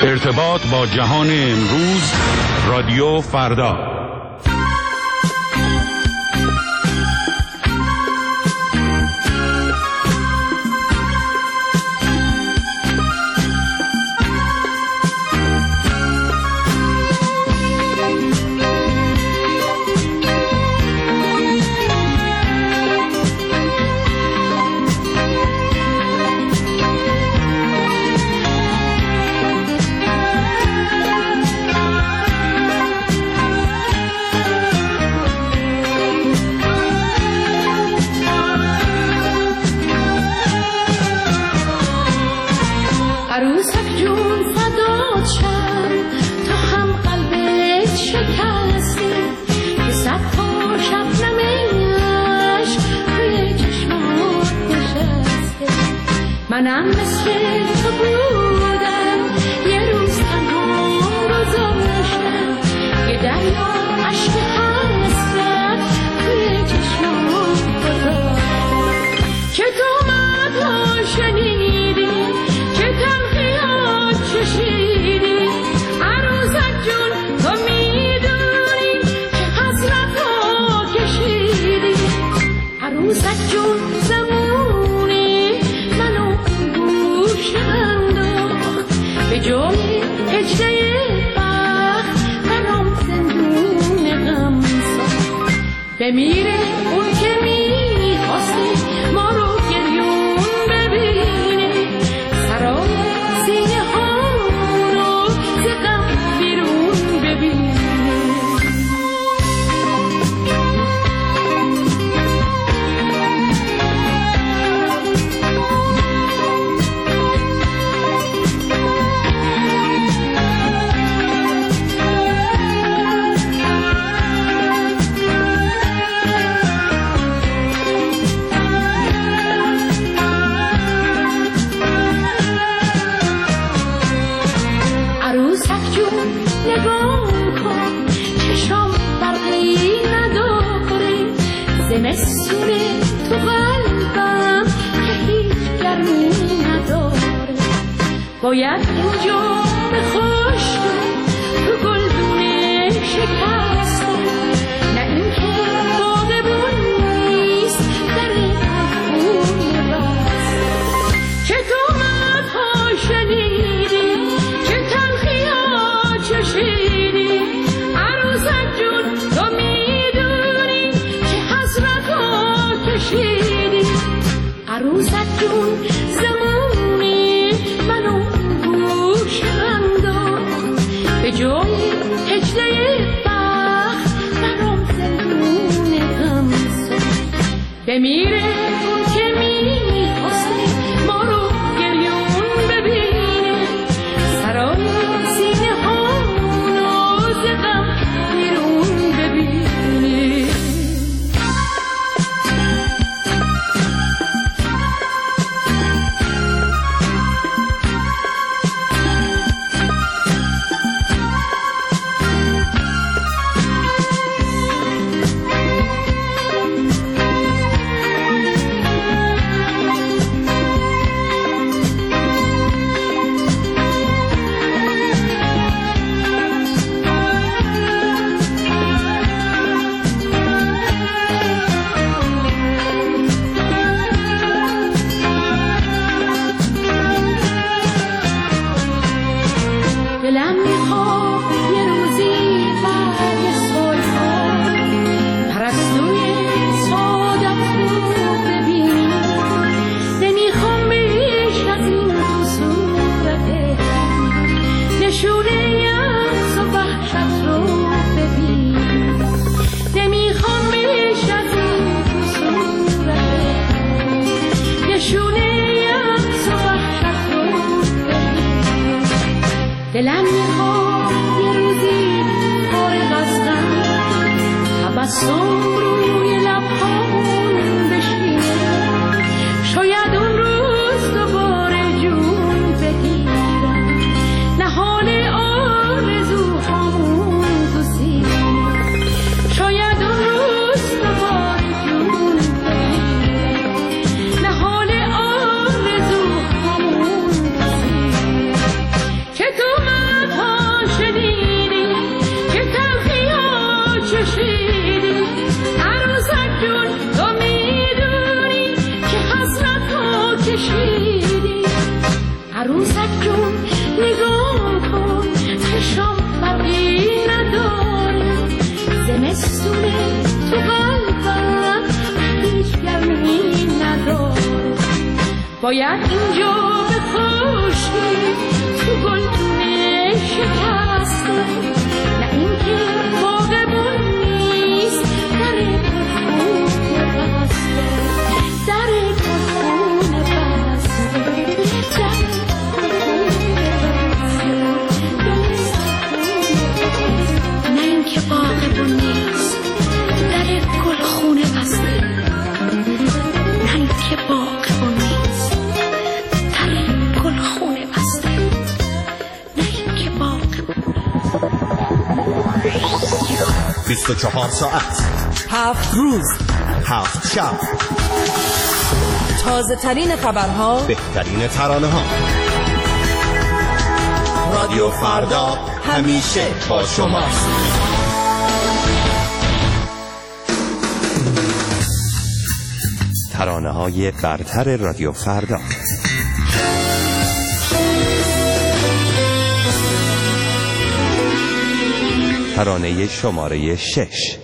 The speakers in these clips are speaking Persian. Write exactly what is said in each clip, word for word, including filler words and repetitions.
ارتباط با جهان امروز، رادیو فردا. منم مثل تو بودم، یه روز تنها گذاشتم، یه دریا عشق حسرت توی چشمام گذاشتم. که تو مدها شنیدی، که تلخیات چشیدی، عروسک جون تو میدونی که حسرت ها کشیدی. عروسک جون زمونی منو به جای هجده بخت برام زندون غم ساخت. بمیره اون که میخواسته ما رو گریون ببینه، سرای سینه ها رو ز غم بیرون ببینه. زمستونه تو قلبم که هیچ گرمی نداره، باید اینجا به خشک تو گلدونه شکسته، نه اینکه باغبون نیست در خونه بسته. که تو مدها شنیدی، که تلخیات چشیدی، عروسک جون تو میدونی که حسرت ها کشیدی. عروسک جون زمونی منو گوش انداخت، به جای هجده بخت برام زندون غم ساخت. بمیره اون که میخواسته ما رو گریون ببینه، سرای سینه ها رو ز غم بیرون ببینه. دلم میخواد یه روزی برگ سلطان پرستوی سعادت رو ببینم، نمیخوام بیش از این تو صورته نشونه یأس و وحشت رو ببینم، نمیخوام بیش از این تو صورته نشونه یأس و وحشت رو ببینم. دلم میخواد یه روزی فارغ از غم تبسم روی لبهام بشینه، شاید اون روز دوباره جون بگیرم، نهال آرزوهامون تو سینه. شاید اون روز دوباره جون بگیرم، نهال آرزوهامون تو سینه. که تو عروسک جون نگاه کن، چشام فرقی نداره، زمستونه تو قلبم هیچ گرمی نداره. باید اینجا بپاشی تو گلدونه شکسته، نه اینکه باغبون نیست در خونه بسته، در خونه بسته، در نه اینکه باغبون نیست در گلخونه بسته، نه اینکه باغبون نیست در گلخونه بسته، نه اینکه باغبون. بیست و چهار ساعت، هفت روز، هفت شب، تازه ترین خبرها، بهترین ترانه ها. رادیو فردا همیشه با شماست. ترانه های برتر رادیو فردا. ترانه شماره شش.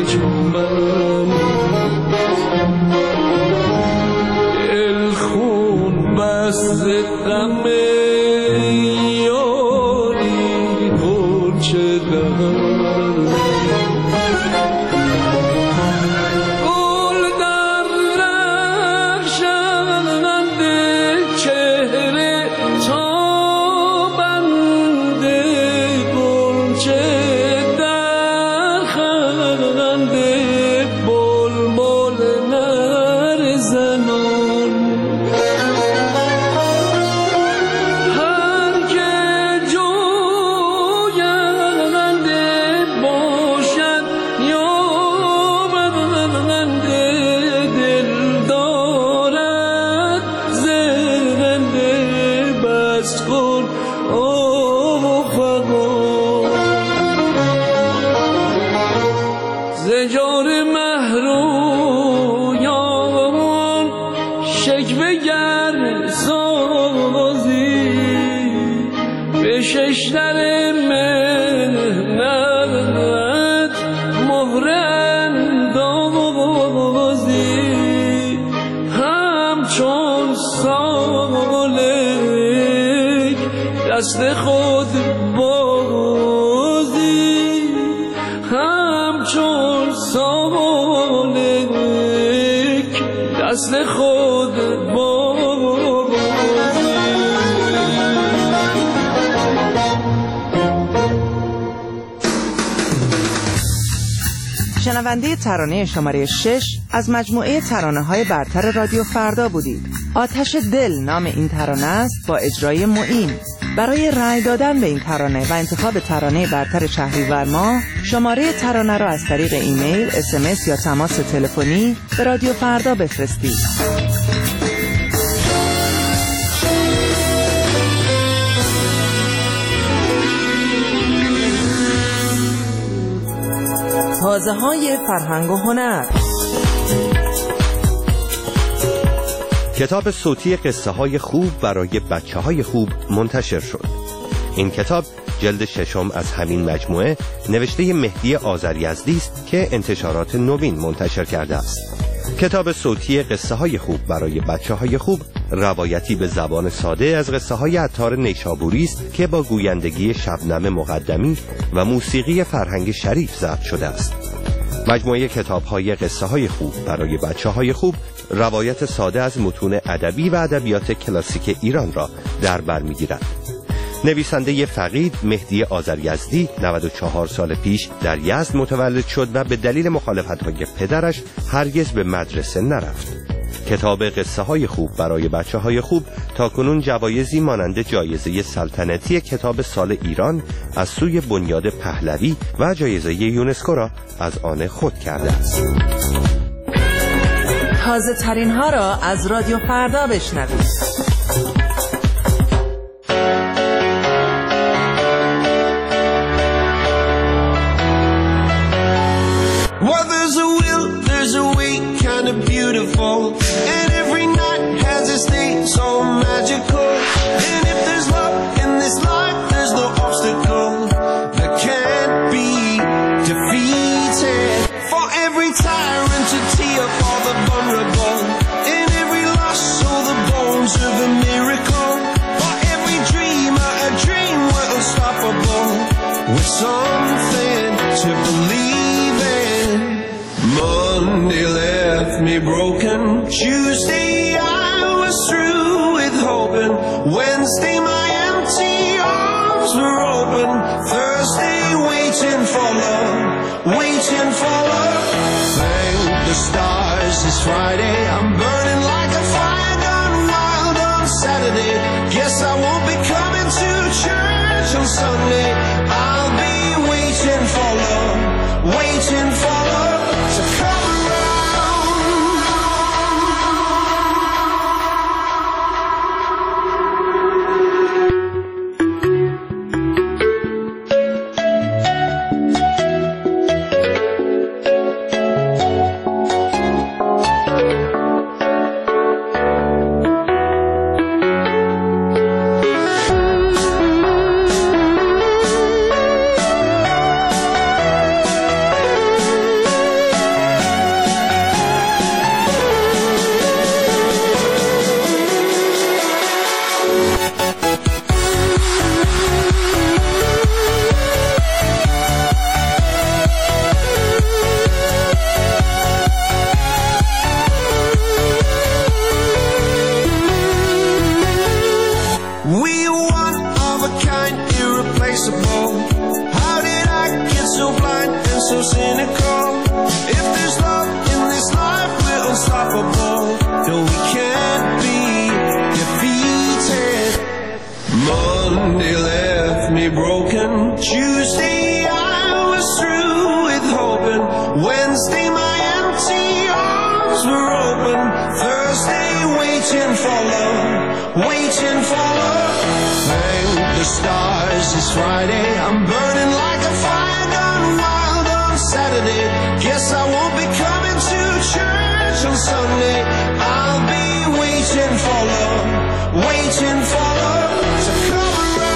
El بس غم یاری گل چقدر دست خود بازی همچون سالک دست خود بازی. شنونده ترانه شماره شش از مجموعه ترانه‌های برتر رادیو فردا بودید. آتش دل نام این ترانه است با اجرای معین. برای رأی دادن به این ترانه و انتخاب ترانه برتر شهریور ماه شماره ترانه را از طریق ایمیل، اس ام اس یا تماس تلفنی به رادیو فردا بفرستید. تازه‌های فرهنگ و هنر. کتاب صوتی قصه های خوب برای بچه های خوب منتشر شد. این کتاب جلد ششم از همین مجموعه نوشته مهدی آذریزدی است که انتشارات نوین منتشر کرده است. کتاب صوتی قصه های خوب برای بچه های خوب روایتی به زبان ساده از قصه های عطار نیشابوری است که با گویندگی شبنم مقدمی و موسیقی فرهنگ شریف ضبط شده است. مجموعه کتاب‌های قصه‌های خوب برای بچه‌های خوب روایت ساده از متون ادبی و ادبیات کلاسیک ایران را در بر می‌گیرد. نویسنده فقید مهدی آذریزدی نود و چهار سال پیش در یزد متولد شد و به دلیل مخالفت‌های پدرش هرگز به مدرسه نرفت. کتاب قصه های خوب برای بچه های خوب تاکنون جوایزی مانند جایزه سلطنتی کتاب سال ایران از سوی بنیاد پهلوی و جایزه یونسکو را از آن خود کرده است. تازه ترین ها را از رادیو فردا بشنوید. Well, there's a will, there's a way, kind of beautiful. And every night has its day so magical. And if there's love in this life, there's no obstacle that can't be defeated. For every tyrant to tear for the vulnerable. In every loss, so the bones of a miracle. For every dreamer, a dream we're unstoppable. With something to believe in. Monday left me broken. Tuesday I was through with hoping. Wednesday my empty arms were open. Thursday waiting for love, waiting for love. Thank the stars it's Friday. I'm burning like a fire gone wild on Saturday. Guess I won't be coming to church on Sunday. I'll be waiting for love, waiting for love to come around. Monday left me broken. Tuesday I was through with hoping. Wednesday my empty arms were open. Thursday waiting for love, waiting for love. Thank the stars it's Friday. I'm burning like a fire gone wild on Saturday. Guess I won't be coming to church on Sunday. I'll be waiting for love, waiting for love to come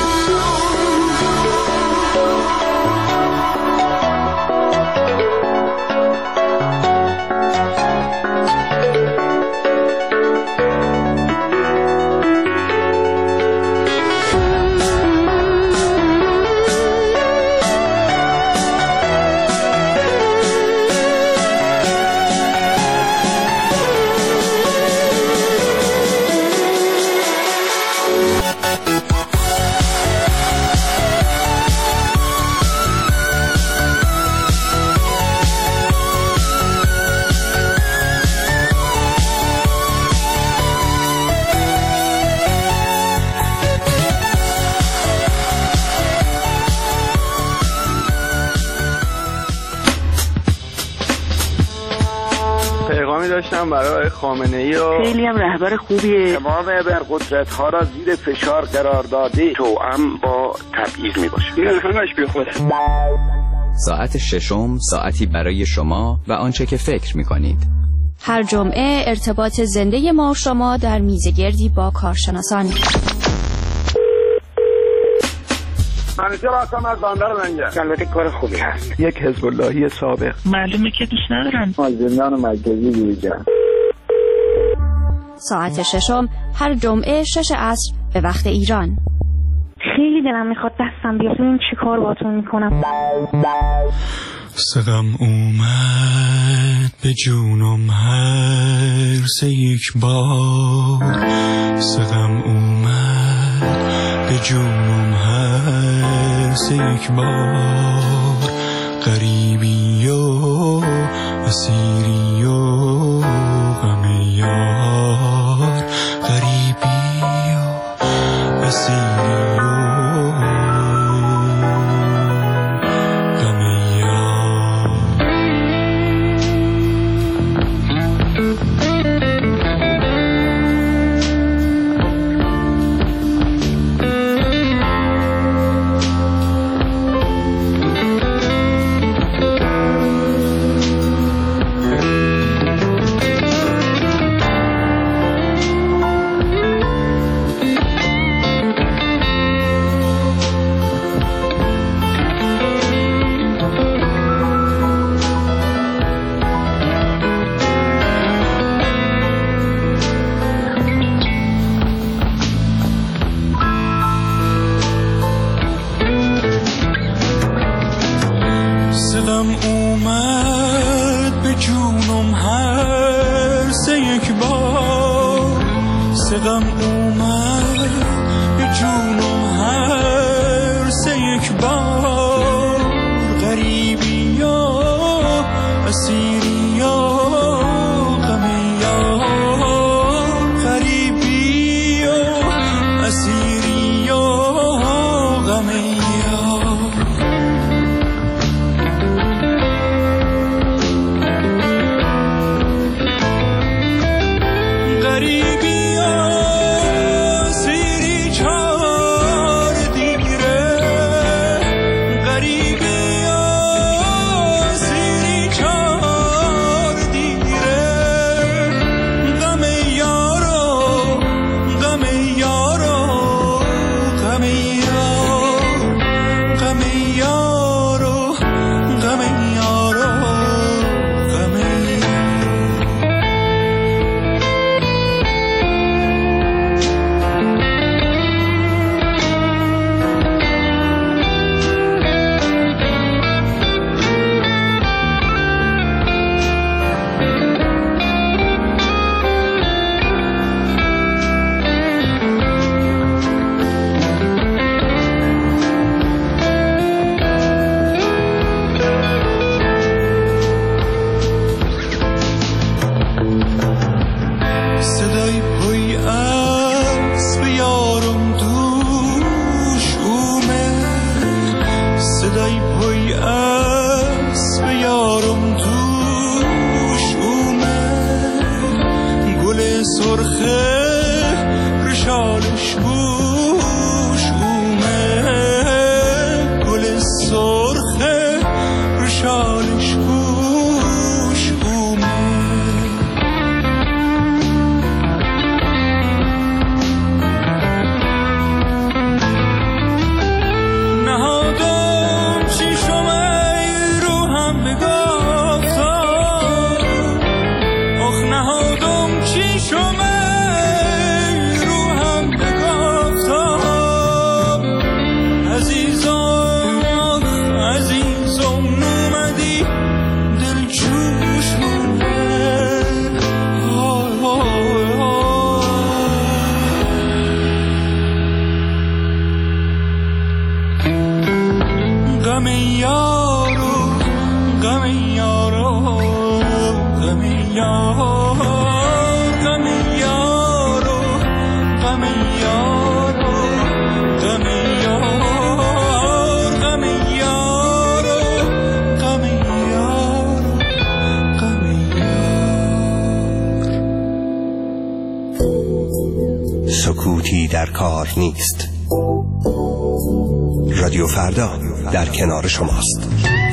داشتم برای خامنه‌ای و خیلی هم رهبر خوبیه. تمام ابرقدرت‌ها را زیر فشار قرار داده توأم با تبعیض میباشه. این همش بی خوده. ساعت ششم ساعتی برای شما و آنچه که فکر میکنید. هر جمعه ارتباط زنده ما و شما در میزگردی با کارشناسان. منیجر هستم از بندر منگه. البته کار خوبی هست. یک حزب اللهی سابق. معلومه که دوست ندارم. از زندان مرکزی بیرون. ساعت ششم هر جمعه شش عصر به وقت ایران. خیلی دلم میخواد دستم بیاد. این چی کار باتون میکنم؟ سقم اومد به جونم هر سه یک بار. سقم اومد به جونم هر سه یک بار. غریبی و اسیری و غم یار. غریبی و اسیری و سرخه رو شالش بوش اومد، گل سرخه رو شالش بوش اومد. نهادم چشم رو هم بگفتم، آخ نهادم چشم رو هم بگفتم، عزیزم آخ عزیزم نومدی دل جوش مونه. آه آه آه. غم یارو غم یارو غم یارو غم یارو غم یارو غم یارو غم یارو غم یارو غم یارو. سکوتی در کار نیست. رادیو فردا در کنار شماست.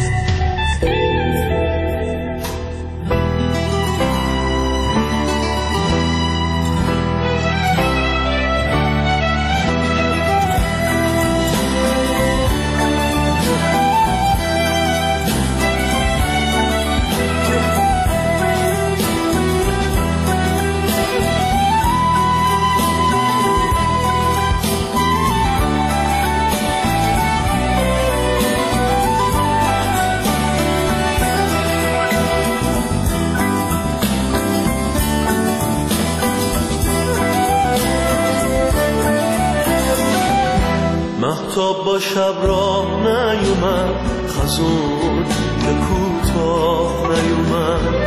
مهتاب با شب راه نیومد، خزون که کوتاه نیومد،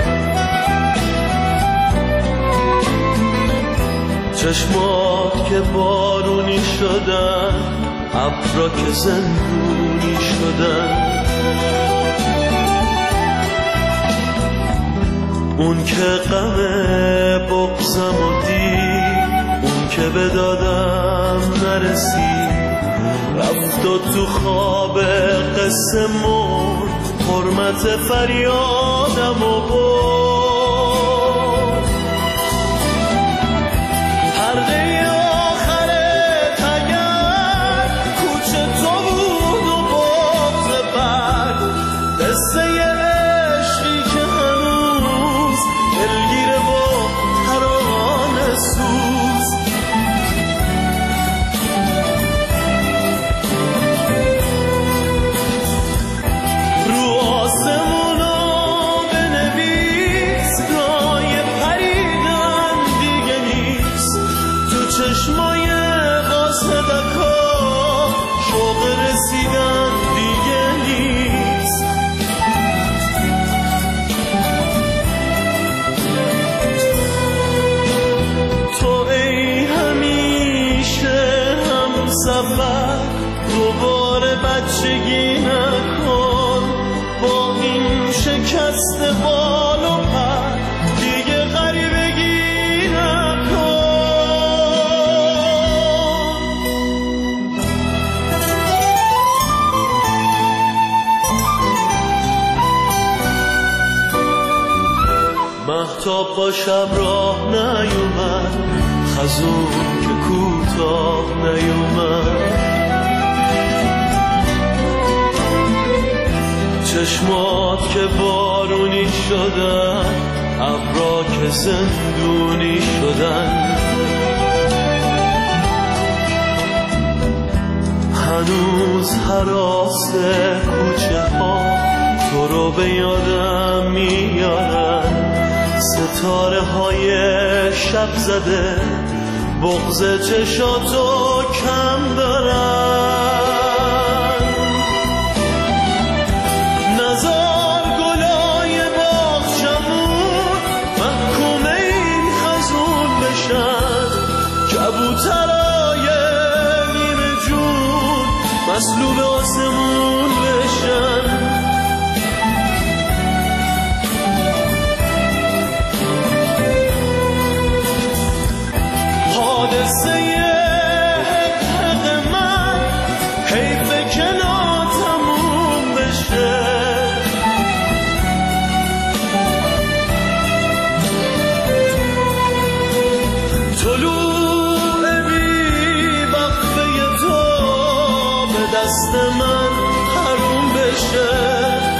چشمات که بارونی شدن، ابرا که زندونی شدن، اون که غم بغضم و دید، اون که به دادم نرسید، رفت و تو خواب قصه مرد، حرمت فریادم و برد. حلقه آخر تگر کوچه تو بود و بغض بر، قصه عشقی که هنوز دلگیره و ترانه سوز. چشمای قاصدکا شوق رسیدن دیگه نیست. تو ای همیشه هم سفر، دوباره بچگی نکن، با این شکست بال و پر دیگه غریبگی نکن. مهتاب با شب راه نیومد، خزون که کوتاه نیومد، چشمات که بارونی شدن، ابرا که زندونی شدن، هنوز هراس کوچه ها تو رو به یادم میارن، ستاره های شب زده بغض چشاتو کم دارن. نزار گلای باغچمون محکوم این خزون بشن، کبوترای نیمه جون مسلوب آسمون بشن. دست من حروم بشه.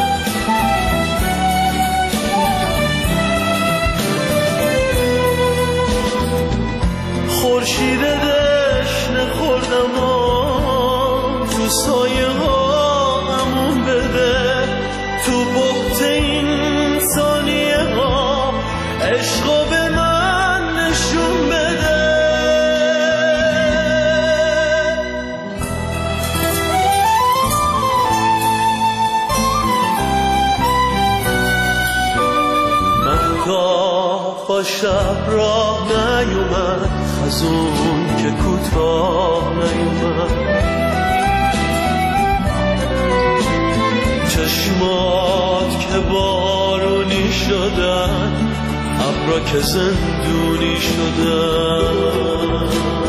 خورشید دشنه خوردم و تو سایه ها امون بده، تو بحت این ثانیه ها عشقو به من نشون بده. مهتاب با شب راه نیومد، خزون که کوتاه نیومد. چشمات که بارونی شدن، ابرا که زندونی شدن.